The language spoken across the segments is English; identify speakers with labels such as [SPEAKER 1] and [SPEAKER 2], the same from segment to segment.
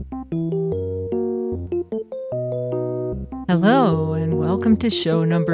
[SPEAKER 1] Hello, and welcome to show number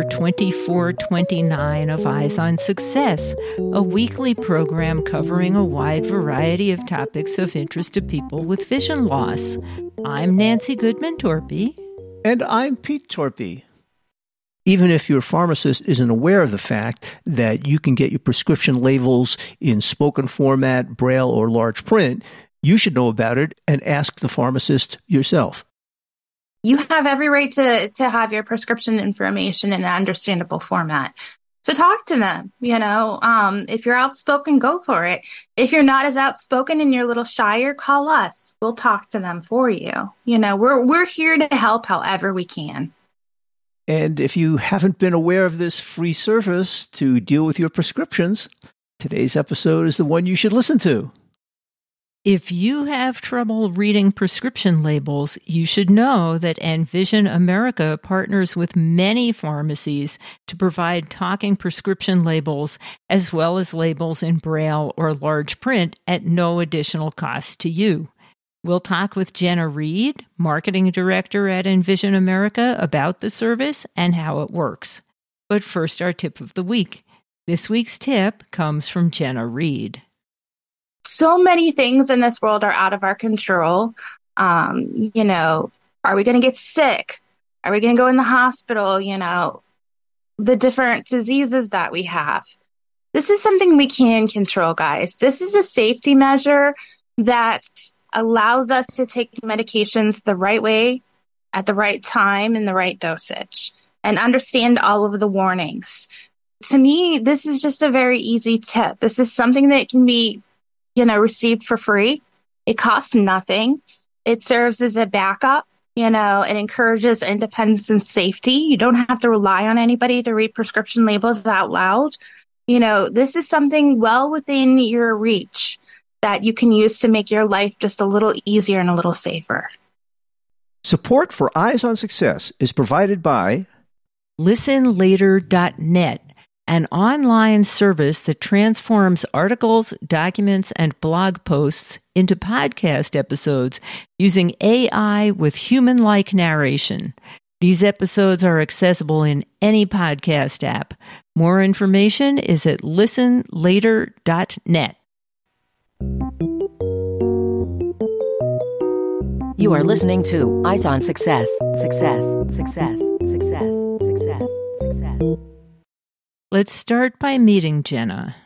[SPEAKER 1] 2429 of Eyes on Success, a weekly program covering a wide variety of topics of interest to people with vision loss. I'm Nancy Goodman-Torpy.
[SPEAKER 2] And I'm Pete Torpy. Even if your pharmacist isn't aware of the fact that you can get your prescription labels in spoken format, braille, or large print, you should know about it and ask the pharmacist yourself.
[SPEAKER 3] You have every right to have your prescription information in an understandable format. So talk to them, if you're outspoken, go for it. If you're not as outspoken and you're a little shyer, call us. We'll talk to them for you. We're here to help however we can.
[SPEAKER 2] And if you haven't been aware of this free service to deal with your prescriptions, today's episode is the one you should listen to.
[SPEAKER 1] If you have trouble reading prescription labels, you should know that Envision America partners with many pharmacies to provide talking prescription labels as well as labels in braille or large print at no additional cost to you. We'll talk with Jenna Reed, Marketing Director at Envision America, about the service and how it works. But first, our tip of the week. This week's tip comes from Jenna Reed.
[SPEAKER 3] So many things in this world are out of our control. Are we going to get sick? Are we going to go in the hospital? The different diseases that we have. This is something we can control, guys. This is a safety measure that allows us to take medications the right way, at the right time, in the right dosage, and understand all of the warnings. To me, this is just a very easy tip. This is something that can be received for free. It costs nothing. It serves as a backup. It encourages independence and safety. You don't have to rely on anybody to read prescription labels out loud. This is something well within your reach that you can use to make your life just a little easier and a little safer.
[SPEAKER 2] Support for Eyes on Success is provided by
[SPEAKER 1] ListenLater.net, an online service that transforms articles, documents, and blog posts into podcast episodes using AI with human-like narration. These episodes are accessible in any podcast app. More information is at listenlater.net.
[SPEAKER 4] You are listening to Eyes on Success. Success, success, success, success, success.
[SPEAKER 1] Let's start by meeting Jenna.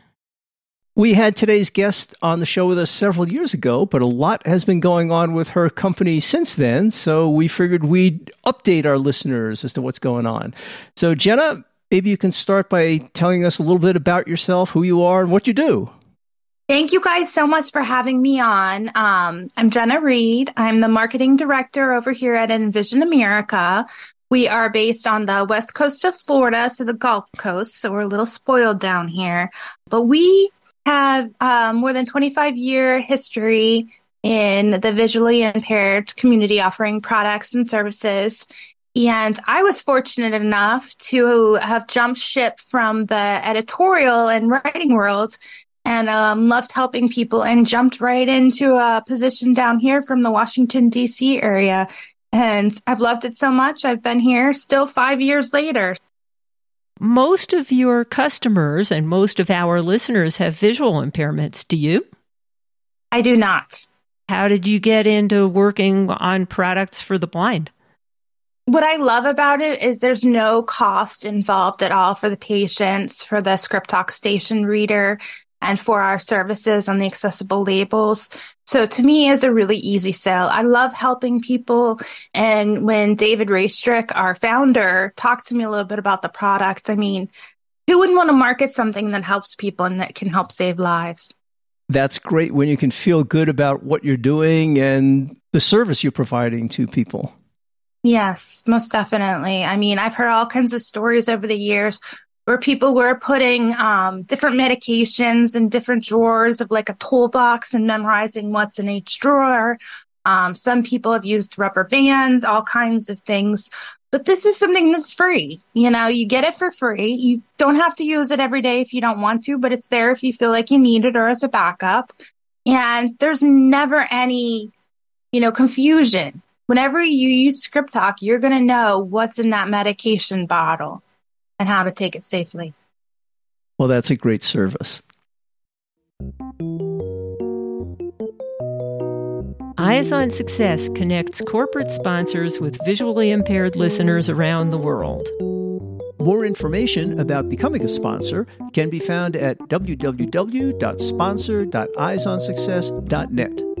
[SPEAKER 2] We had today's guest on the show with us several years ago, but a lot has been going on with her company since then, so we figured we'd update our listeners as to what's going on. So Jenna, maybe you can start by telling us a little bit about yourself, who you are, and what you do.
[SPEAKER 3] Thank you guys so much for having me on. I'm Jenna Reed. I'm the marketing director over here at Envision America. We are based on the west coast of Florida, so the Gulf Coast, so we're a little spoiled down here. But we have more than 25-year history in the visually impaired community, offering products and services. And I was fortunate enough to have jumped ship from the editorial and writing world and loved helping people, and jumped right into a position down here from the Washington, D.C. area. And I've loved it so much. I've been here still 5 years later.
[SPEAKER 1] Most of your customers and most of our listeners have visual impairments. Do you?
[SPEAKER 3] I do not.
[SPEAKER 1] How did you get into working on products for the blind?
[SPEAKER 3] What I love about it is there's no cost involved at all for the patients, for the Script Talk Station reader, and for our services on the accessible labels. So to me, it's a really easy sell. I love helping people. And when David Raystrick, our founder, talked to me a little bit about the product, who wouldn't want to market something that helps people and that can help save lives?
[SPEAKER 2] That's great when you can feel good about what you're doing and the service you're providing to people.
[SPEAKER 3] Yes, most definitely. I've heard all kinds of stories over the years where people were putting different medications in different drawers of like a toolbox and memorizing what's in each drawer. Some people have used rubber bands, all kinds of things. But this is something that's free. You get it for free. You don't have to use it every day if you don't want to, but it's there if you feel like you need it or as a backup. And there's never any confusion. Whenever you use Script Talk, you're going to know what's in that medication bottle and how to take it safely.
[SPEAKER 2] Well, that's a great service.
[SPEAKER 1] Eyes on Success connects corporate sponsors with visually impaired listeners around the world.
[SPEAKER 2] More information about becoming a sponsor can be found at www.sponsor.eyesonsuccess.net.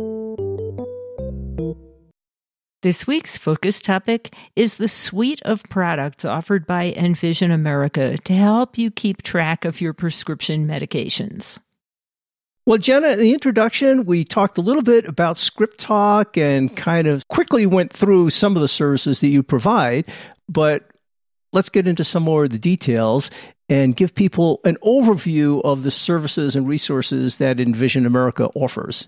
[SPEAKER 1] This week's focus topic is the suite of products offered by Envision America to help you keep track of your prescription medications.
[SPEAKER 2] Well, Jenna, in the introduction, we talked a little bit about Script Talk and kind of quickly went through some of the services that you provide, but let's get into some more of the details and give people an overview of the services and resources that Envision America offers.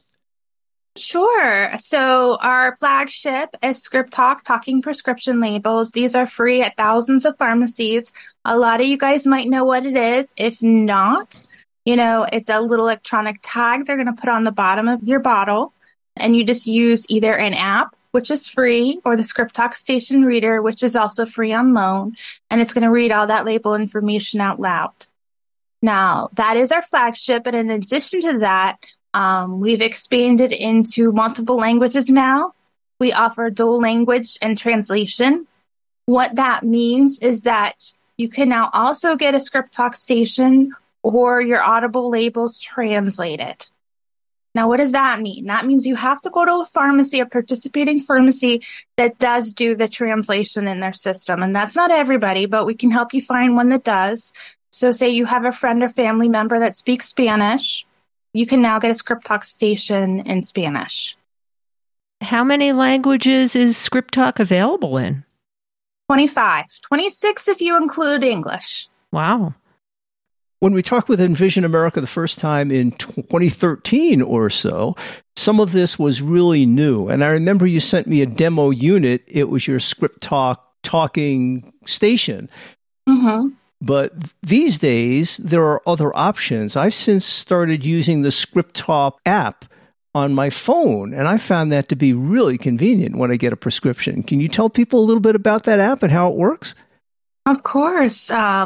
[SPEAKER 3] Sure. So our flagship is Script Talk, Talking Prescription Labels. These are free at thousands of pharmacies. A lot of you guys might know what it is. If not, it's a little electronic tag they're going to put on the bottom of your bottle. And you just use either an app, which is free, or the Script Talk Station Reader, which is also free on loan. And it's going to read all that label information out loud. Now, that is our flagship. And in addition to that, we've expanded into multiple languages now. We offer dual language and translation. What that means is that you can now also get a Script Talk station or your Audible labels translated. Now, what does that mean? That means you have to go to a pharmacy, a participating pharmacy that does do the translation in their system. And that's not everybody, but we can help you find one that does. So say you have a friend or family member that speaks Spanish, you can now get a Script Talk station in Spanish.
[SPEAKER 1] How many languages is Script Talk available in?
[SPEAKER 3] 25. 26 if you include English.
[SPEAKER 1] Wow.
[SPEAKER 2] When we talked with Envision America the first time in 2013 or so, some of this was really new. And I remember you sent me a demo unit. It was your Script Talk talking station.
[SPEAKER 3] Mm-hmm.
[SPEAKER 2] But these days, there are other options. I've since started using the Script Talk app on my phone, and I found that to be really convenient when I get a prescription. Can you tell people a little bit about that app and how it works?
[SPEAKER 3] Of course.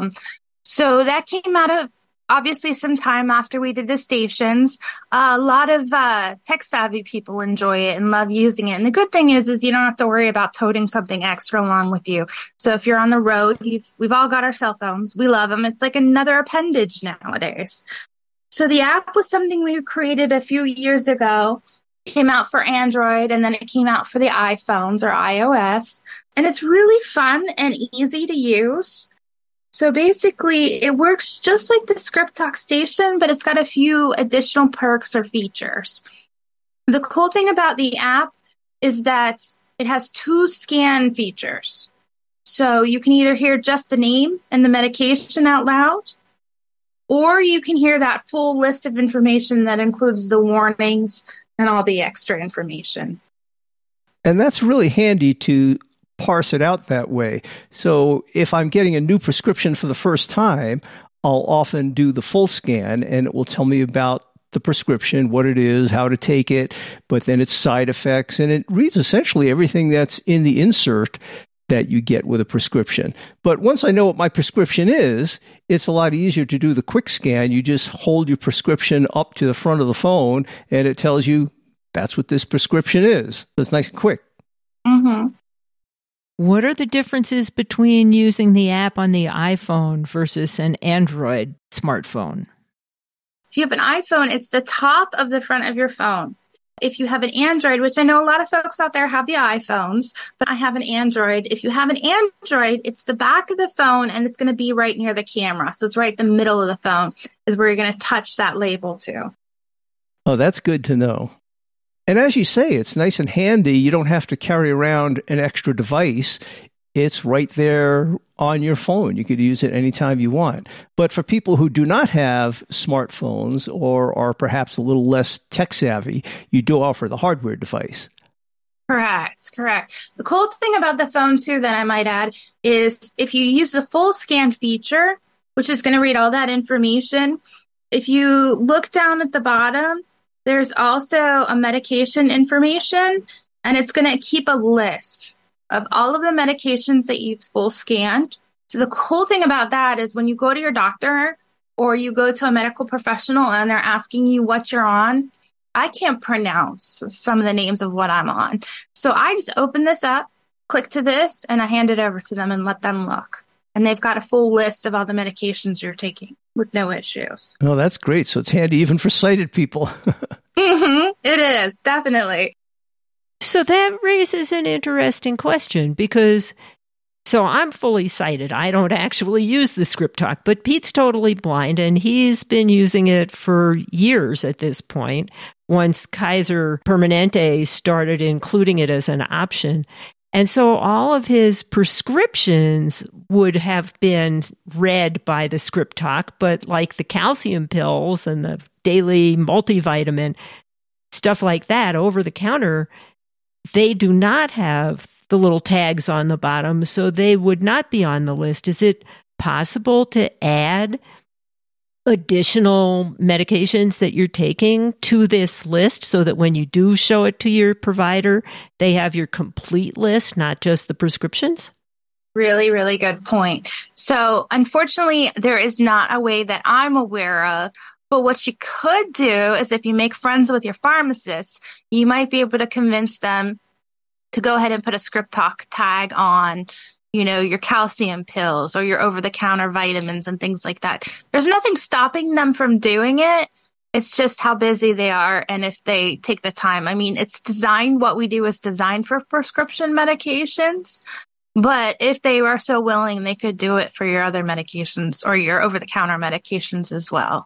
[SPEAKER 3] So that came out of, obviously, some time after we did the stations. A lot of tech-savvy people enjoy it and love using it. And the good thing is you don't have to worry about toting something extra along with you. So if you're on the road, we've all got our cell phones. We love them. It's like another appendage nowadays. So the app was something we created a few years ago. It came out for Android, and then it came out for the iPhones or iOS. And it's really fun and easy to use. So basically, it works just like the Script Talk station, but it's got a few additional perks or features. The cool thing about the app is that it has 2 scan features. So you can either hear just the name and the medication out loud, or you can hear that full list of information that includes the warnings and all the extra information.
[SPEAKER 2] And that's really handy to parse it out that way. So if I'm getting a new prescription for the first time, I'll often do the full scan and it will tell me about the prescription, what it is, how to take it, but then its side effects, and it reads essentially everything that's in the insert that you get with a prescription. But once I know what my prescription is, it's a lot easier to do the quick scan. You just hold your prescription up to the front of the phone and it tells you that's what this prescription is. It's nice and quick.
[SPEAKER 3] Mm-hmm.
[SPEAKER 1] What are the differences between using the app on the iPhone versus an Android smartphone?
[SPEAKER 3] If you have an iPhone, it's the top of the front of your phone. If you have an Android, which I know a lot of folks out there have the iPhones, but I have an Android. If you have an Android, it's the back of the phone and it's going to be right near the camera. So it's right in the middle of the phone is where you're going to touch that label to.
[SPEAKER 2] Oh, that's good to know. And as you say, it's nice and handy. You don't have to carry around an extra device. It's right there on your phone. You could use it anytime you want. But for people who do not have smartphones or are perhaps a little less tech savvy, you do offer the hardware device.
[SPEAKER 3] Correct. The cool thing about the phone, too, that I might add, is if you use the full scan feature, which is going to read all that information, if you look down at the bottom, There's also a medication information, and it's going to keep a list of all of the medications that you've full scanned. So the cool thing about that is when you go to your doctor or you go to a medical professional and they're asking you what you're on, I can't pronounce some of the names of what I'm on. So I just open this up, click to this, and I hand it over to them and let them look. And they've got a full list of all the medications you're taking with no issues.
[SPEAKER 2] Oh, that's great. So it's handy even for sighted people.
[SPEAKER 3] It is, definitely.
[SPEAKER 1] So that raises an interesting question because, so I'm fully sighted. I don't actually use the ScriptTalk, but Pete's totally blind and he's been using it for years at this point, once Kaiser Permanente started including it as an option. And so all of his prescriptions would have been read by the ScriptTalk, but like the calcium pills and the daily multivitamin, stuff like that over the counter, they do not have the little tags on the bottom, so they would not be on the list. Is it possible to add additional medications that you're taking to this list so that when you do show it to your provider, they have your complete list, not just the prescriptions?
[SPEAKER 3] Really, really good point. So unfortunately, there is not a way that I'm aware of. But what you could do is if you make friends with your pharmacist, you might be able to convince them to go ahead and put a ScriptTalk tag on, your calcium pills or your over-the-counter vitamins and things like that. There's nothing stopping them from doing it. It's just how busy they are and if they take the time. I mean, what we do is designed for prescription medications. But if they are so willing, they could do it for your other medications or your over-the-counter medications as well.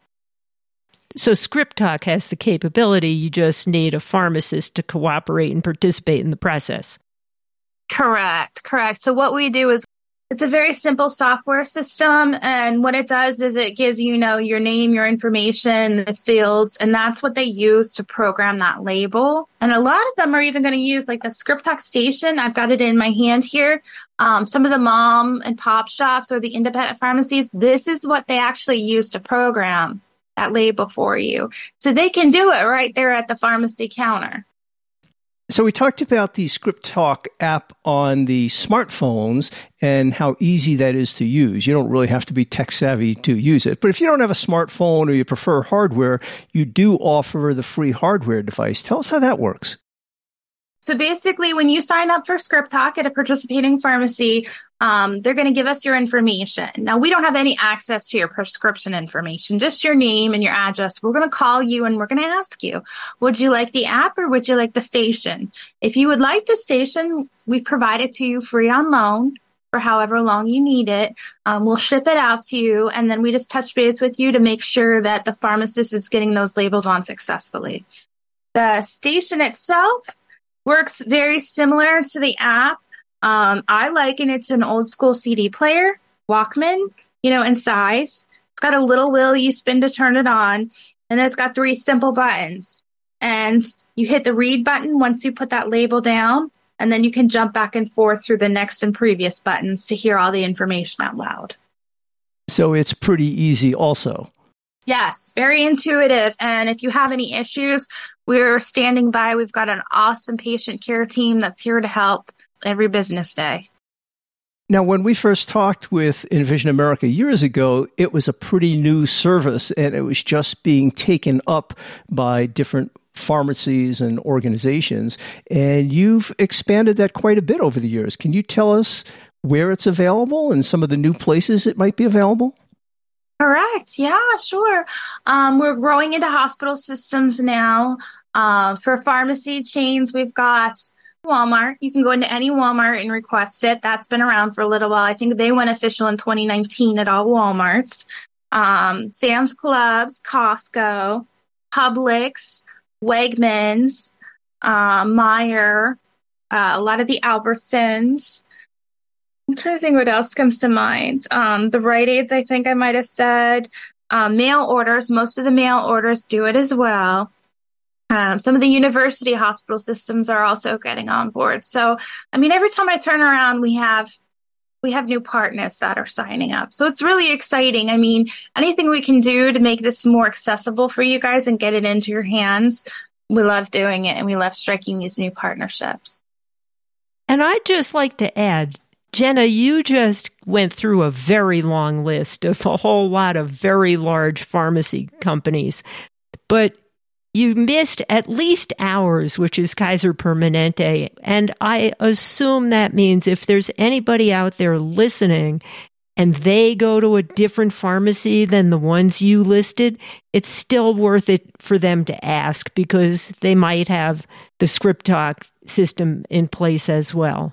[SPEAKER 1] So ScriptTalk has the capability, you just need a pharmacist to cooperate and participate in the process.
[SPEAKER 3] Correct. So what we do is it's a very simple software system. And what it does is it gives your name, your information, the fields, and that's what they use to program that label. And a lot of them are even going to use like the ScriptTalk station. I've got it in my hand here. Some of the mom and pop shops or the independent pharmacies, this is what they actually use to program that label for you. So they can do it right there at the pharmacy counter.
[SPEAKER 2] So we talked about the ScriptTalk app on the smartphones and how easy that is to use. You don't really have to be tech savvy to use it. But if you don't have a smartphone or you prefer hardware, you do offer the free hardware device. Tell us how that works.
[SPEAKER 3] So basically, when you sign up for ScriptTalk at a participating pharmacy, they're going to give us your information. Now, we don't have any access to your prescription information, just your name and your address. We're going to call you and we're going to ask you, would you like the app or would you like the station? If you would like the station, we provide it to you free on loan for however long you need it. We'll ship it out to you, and then we just touch base with you to make sure that the pharmacist is getting those labels on successfully. The station itself works very similar to the app. I liken it to an old school CD player, Walkman, in size. It's got a little wheel you spin to turn it on, and it's got 3 simple buttons. And you hit the read button once you put that label down, and then you can jump back and forth through the next and previous buttons to hear all the information out loud.
[SPEAKER 2] So it's pretty easy also.
[SPEAKER 3] Yes, very intuitive. And if you have any issues, we're standing by. We've got an awesome patient care team that's here to help every business day.
[SPEAKER 2] Now, when we first talked with Envision America years ago, it was a pretty new service, and it was just being taken up by different pharmacies and organizations. And you've expanded that quite a bit over the years. Can you tell us where it's available and some of the new places it might be available?
[SPEAKER 3] Correct. Yeah, sure. We're growing into hospital systems now. For pharmacy chains, we've got Walmart. You can go into any Walmart and request it. That's been around for a little while. I think they went official in 2019 at all Walmarts. Sam's Clubs, Costco, Publix, Wegmans, Meijer, a lot of the Albertsons. I'm trying to think what else comes to mind. The Rite Aids, I think I might have said. Mail orders. Most of the mail orders do it as well. Some of the university hospital systems are also getting on board. So, every time I turn around, we have we have new partners that are signing up. So it's really exciting. I mean, anything we can do to make this more accessible for you guys and get it into your hands, we love doing it, and we love striking these new partnerships.
[SPEAKER 1] And I'd just like to add, Jenna, you just went through a very long list of a whole lot of very large pharmacy companies, but you missed at least ours, which is Kaiser Permanente. And I assume that means if there's anybody out there listening and they go to a different pharmacy than the ones you listed, it's still worth it for them to ask because they might have the ScriptTalk system in place as well.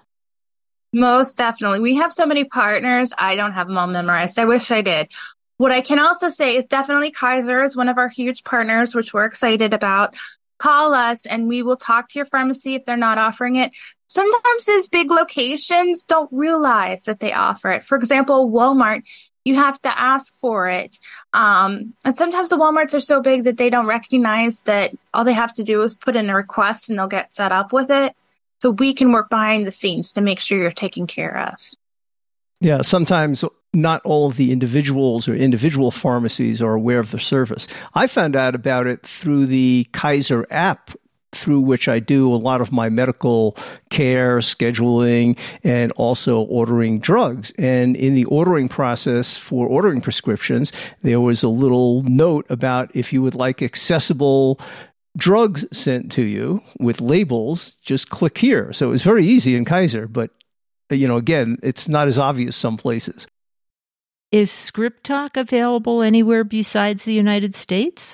[SPEAKER 3] Most definitely. We have so many partners. I don't have them all memorized. I wish I did. What I can also say is definitely Kaiser is one of our huge partners, which we're excited about. Call us and we will talk to your pharmacy if they're not offering it. Sometimes these big locations don't realize that they offer it. For example, Walmart, you have to ask for it. And sometimes the Walmarts are so big that they don't recognize that all they have to do is put in a request and they'll get set up with it. So we can work behind the scenes to make sure you're taken care of.
[SPEAKER 2] Yeah, sometimes not all of the individuals or individual pharmacies are aware of the service. I found out about it through the Kaiser app, through which I do a lot of my medical care, scheduling, and also ordering drugs. And in the ordering process for ordering prescriptions, there was a little note about if you would like accessible drugs sent to you with labels, just click here. So it was very easy in Kaiser, but again, it's not as obvious some places.
[SPEAKER 1] Is ScriptTalk available anywhere besides the United States?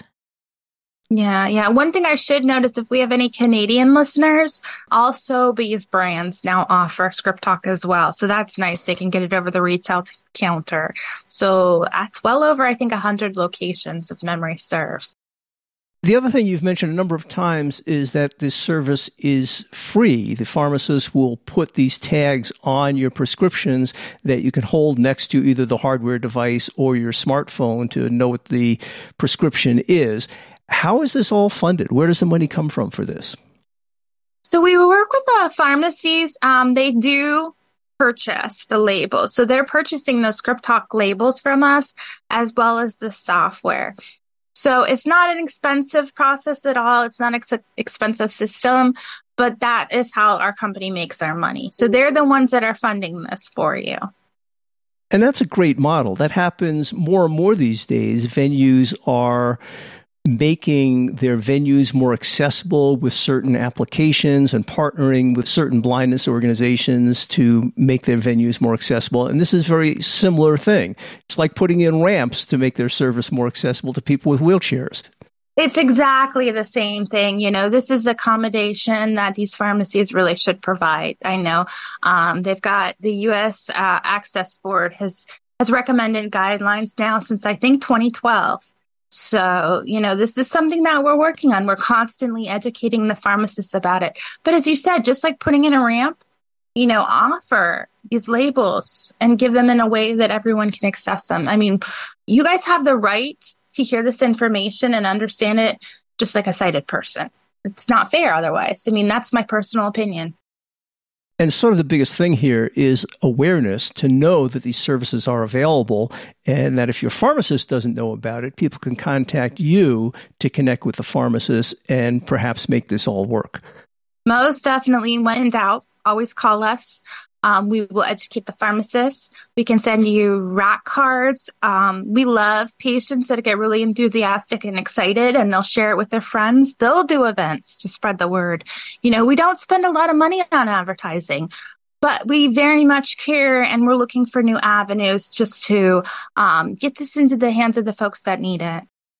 [SPEAKER 3] Yeah. One thing I should note is if we have any Canadian listeners, also these brands now offer ScriptTalk as well. So that's nice. They can get it over the retail counter. So that's well over, I think, 100 locations if memory serves.
[SPEAKER 2] The other thing you've mentioned a number of times is that this service is free. The pharmacist will put these tags on your prescriptions that you can hold next to either the hardware device or your smartphone to know what the prescription is. How is this all funded? Where does the money come from for this?
[SPEAKER 3] So we work with pharmacies. They do purchase the labels. So they're purchasing those ScriptTalk labels from us as well as the software. So it's not an expensive process at all. It's not an expensive system, but that is how our company makes our money. So they're the ones that are funding this for you.
[SPEAKER 2] And that's a great model. That happens more and more these days. Venues are making their venues more accessible with certain applications and partnering with certain blindness organizations to make their venues more accessible. And this is a very similar thing. It's like putting in ramps to make their service more accessible to people with wheelchairs.
[SPEAKER 3] It's exactly the same thing. This is accommodation that these pharmacies really should provide. I know they've got the U.S. Access Board has recommended guidelines now since I think 2012. So, this is something that we're working on. We're constantly educating the pharmacists about it. But as you said, just like putting in a ramp, offer these labels and give them in a way that everyone can access them. I mean, you guys have the right to hear this information and understand it just like a sighted person. It's not fair otherwise. I mean, that's my personal opinion.
[SPEAKER 2] And sort of the biggest thing here is awareness to know that these services are available and that if your pharmacist doesn't know about it, people can contact you to connect with the pharmacist and perhaps make this all work.
[SPEAKER 3] Most definitely. When in doubt, always call us. We will educate the pharmacist. We can send you rack cards. We love patients that get really enthusiastic and excited, and they'll share it with their friends. They'll do events to spread the word. We don't spend a lot of money on advertising, but we very much care, and we're looking for new avenues just to get this into the hands of the folks that need it.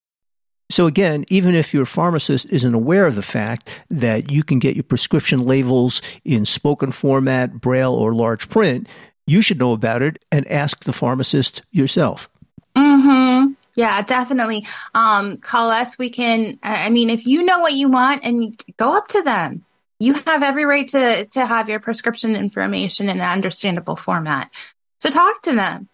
[SPEAKER 2] So again, even if your pharmacist isn't aware of the fact that you can get your prescription labels in spoken format, braille, or large print, you should know about it and ask the pharmacist yourself.
[SPEAKER 3] Mm-hmm. Yeah, definitely. Call us. We can, if you know what you want and you go up to them, you have every right to have your prescription information in an understandable format. So talk to them,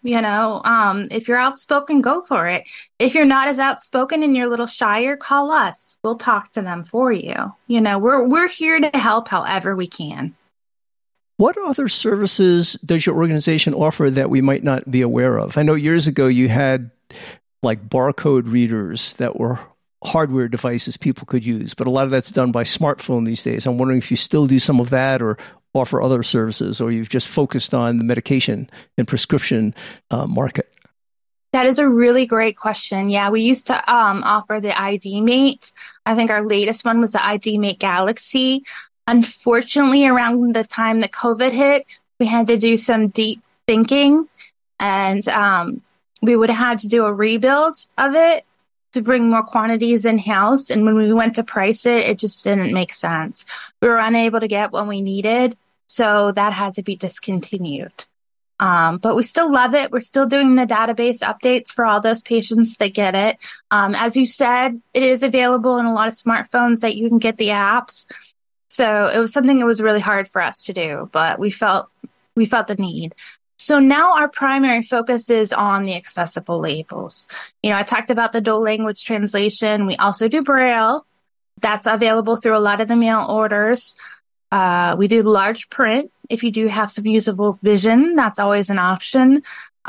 [SPEAKER 3] if you're outspoken, go for it. If you're not as outspoken and you're a little shyer, call us. We'll talk to them for you. We're here to help however we can.
[SPEAKER 2] What other services does your organization offer that we might not be aware of? I know years ago you had like barcode readers that were hardware devices people could use, but a lot of that's done by smartphone these days. I'm wondering if you still do some of that or offer other services, or you've just focused on the medication and prescription market.
[SPEAKER 3] That is a really great question. Yeah, we used to offer the ID Mate. I think our latest one was the ID Mate Galaxy. Unfortunately, around the time that COVID hit, we had to do some deep thinking, and we would have had to do a rebuild of it to bring more quantities in-house. And when we went to price it, it just didn't make sense. We were unable to get what we needed, so that had to be discontinued. But we still love it. We're still doing the database updates for all those patients that get it. As you said, it is available in a lot of smartphones that you can get the apps. So it was something that was really hard for us to do, but we felt the need. So now our primary focus is on the accessible labels. I talked about the dual language translation. We also do Braille. That's available through a lot of the mail orders. We do large print. If you do have some usable vision, that's always an option.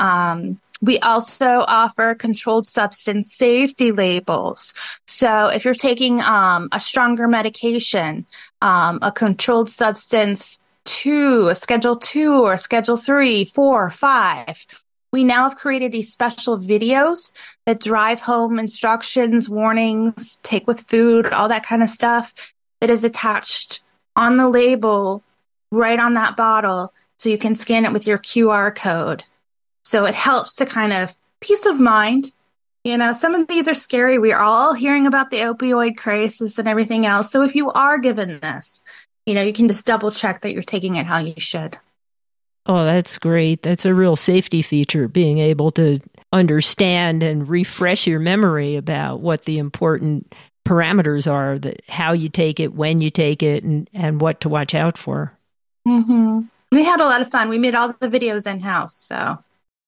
[SPEAKER 3] We also offer controlled substance safety labels. So if you're taking a stronger medication, a controlled substance 2, a Schedule 2 or Schedule 3, 4, 5, we now have created these special videos that drive home instructions, warnings, take with food, all that kind of stuff that is attached on the label right on that bottle, so you can scan it with your QR code. So it helps to kind of peace of mind. Some of these are scary. We are all hearing about the opioid crisis and everything else. So if you are given this, you can just double check that you're taking it how you should.
[SPEAKER 1] Oh, that's great. That's a real safety feature, being able to understand and refresh your memory about what the important parameters are, that how you take it, when you take it, and what to watch out for.
[SPEAKER 3] Mm-hmm. We had a lot of fun. We made all the videos in-house, so.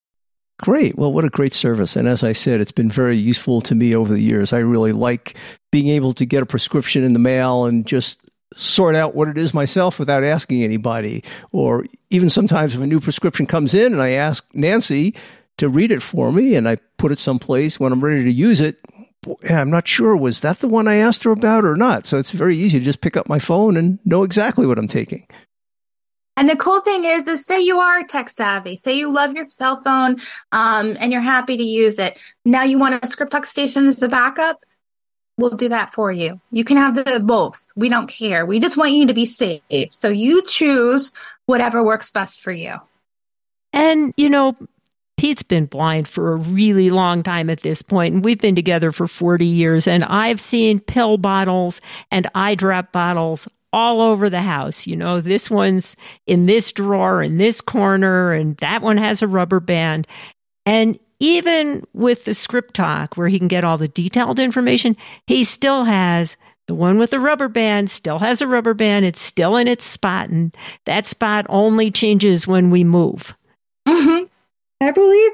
[SPEAKER 2] Great. Well, what a great service. And as I said, it's been very useful to me over the years. I really like being able to get a prescription in the mail and just sort out what it is myself without asking anybody. Or even sometimes if a new prescription comes in and I ask Nancy to read it for me and I put it someplace, when I'm ready to use it, I'm not sure, was that the one I asked her about or not? So it's very easy to just pick up my phone and know exactly what I'm taking.
[SPEAKER 3] And the cool thing is say you are tech savvy, say you love your cell phone and you're happy to use it. Now you want a Script Talk station as a backup? We'll do that for you. You can have the both. We don't care. We just want you to be safe. So you choose whatever works best for you.
[SPEAKER 1] And, Pete's been blind for a really long time at this point, and we've been together for 40 years, and I've seen pill bottles and eye drop bottles all over the house. This one's in this drawer, in this corner, and that one has a rubber band. And even with the Script Talk, where he can get all the detailed information, he still has the one with the rubber band, still has a rubber band. It's still in its spot, and that spot only changes when we move.
[SPEAKER 3] Mm-hmm. I believe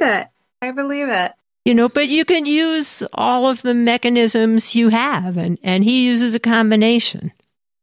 [SPEAKER 3] it.
[SPEAKER 1] But you can use all of the mechanisms you have, and he uses a combination.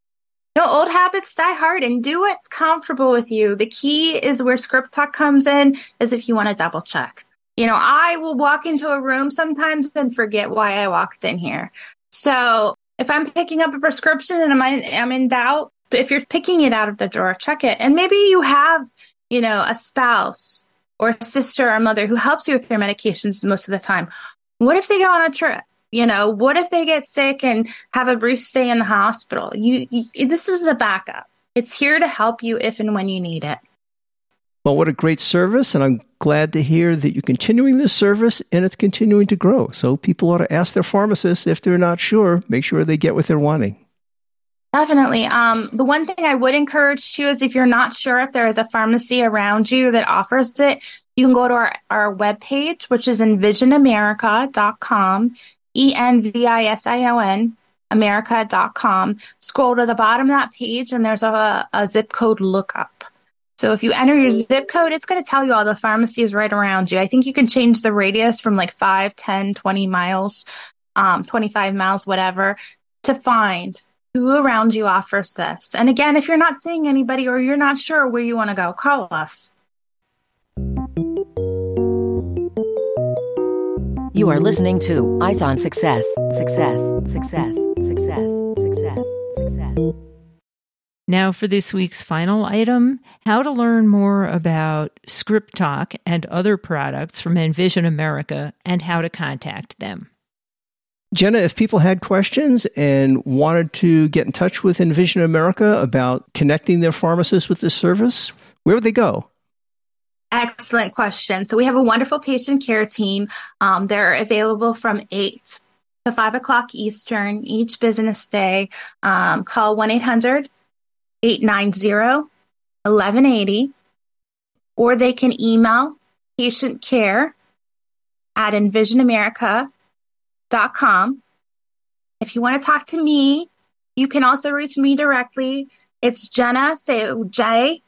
[SPEAKER 3] Old habits die hard, and do what's comfortable with you. The key is where Script Talk comes in, is if you want to double check. I will walk into a room sometimes and forget why I walked in here. So if I'm picking up a prescription and I'm in doubt, if you're picking it out of the drawer, check it. And maybe you have, a spouse or a sister or mother who helps you with their medications most of the time. What if they go on a trip? What if they get sick and have a brief stay in the hospital? This is a backup. It's here to help you if and when you need it.
[SPEAKER 2] Well, what a great service, and I'm glad to hear that you're continuing this service and it's continuing to grow. So people ought to ask their pharmacist if they're not sure, make sure they get what they're wanting.
[SPEAKER 3] Definitely. The one thing I would encourage too is if you're not sure if there is a pharmacy around you that offers it, you can go to our webpage, which is envisionamerica.com, ENVISION, America.com. Scroll to the bottom of that page and there's a zip code lookup. So if you enter your zip code, it's going to tell you all the pharmacies right around you. I think you can change the radius from like 5, 10, 20 miles, 25 miles, whatever, to find Who around you offers this? And again, if you're not seeing anybody or you're not sure where you want to go, call us.
[SPEAKER 4] You are listening to Eyes on Success. Success, success, success, success, success.
[SPEAKER 1] Now for this week's final item, how to learn more about Script Talk and other products from Envision America and how to contact them.
[SPEAKER 2] Jenna, if people had questions and wanted to get in touch with Envision America about connecting their pharmacists with this service, where would they go?
[SPEAKER 3] Excellent question. So we have a wonderful patient care team. They're available from 8 to 5 o'clock Eastern each business day. Call 1-800-890-1180, or they can email patientcare@envisionamerica.com. If you want to talk to me, you can also reach me directly. It's Jenna, say JREEG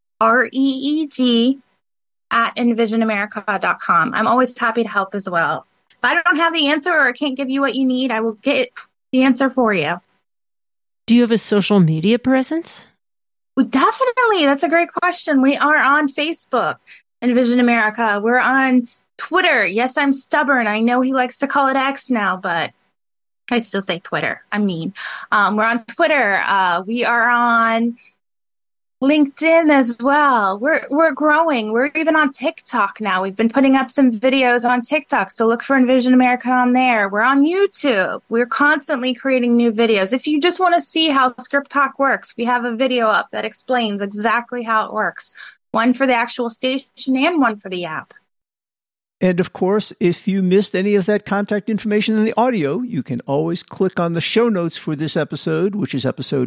[SPEAKER 3] @envisionamerica.com. I'm always happy to help as well. If I don't have the answer or I can't give you what you need, I will get the answer for you.
[SPEAKER 1] Do you have a social media presence?
[SPEAKER 3] Well, definitely. That's a great question. We are on Facebook, Envision America. We're on Twitter. Yes, I'm stubborn. I know he likes to call it X now, but I still say Twitter. I'm mean. We're on Twitter. We are on LinkedIn as well. We're growing. We're even on TikTok now. We've been putting up some videos on TikTok, so look for Envision America on there. We're on YouTube. We're constantly creating new videos. If you just want to see how Script Talk works, we have a video up that explains exactly how it works. One for the actual station and one for the app.
[SPEAKER 2] And of course, if you missed any of that contact information in the audio, you can always click on the show notes for this episode, which is episode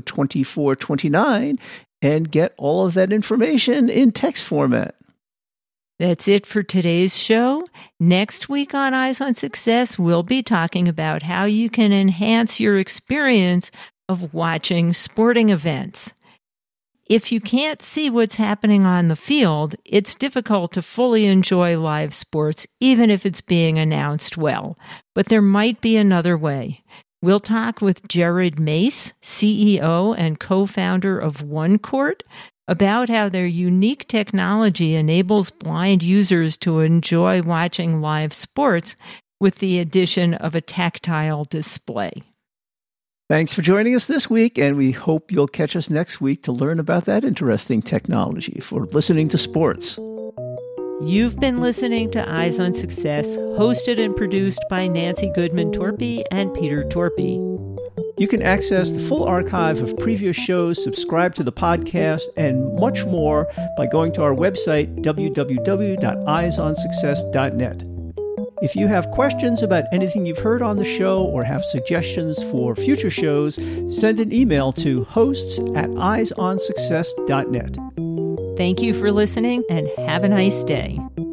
[SPEAKER 2] 2429, and get all of that information in text format.
[SPEAKER 1] That's it for today's show. Next week on Eyes on Success, we'll be talking about how you can enhance your experience of watching sporting events. If you can't see what's happening on the field, it's difficult to fully enjoy live sports, even if it's being announced well. But there might be another way. We'll talk with Jared Mace, CEO and co-founder of OneCourt, about how their unique technology enables blind users to enjoy watching live sports with the addition of a tactile display.
[SPEAKER 2] Thanks for joining us this week, and we hope you'll catch us next week to learn about that interesting technology for listening to sports.
[SPEAKER 1] You've been listening to Eyes on Success, hosted and produced by Nancy Goodman Torpy and Peter Torpy.
[SPEAKER 2] You can access the full archive of previous shows, subscribe to the podcast, and much more by going to our website, www.eyesonsuccess.net. If you have questions about anything you've heard on the show or have suggestions for future shows, send an email to hosts@eyesonsuccess.net.
[SPEAKER 1] Thank you for listening and have a nice day.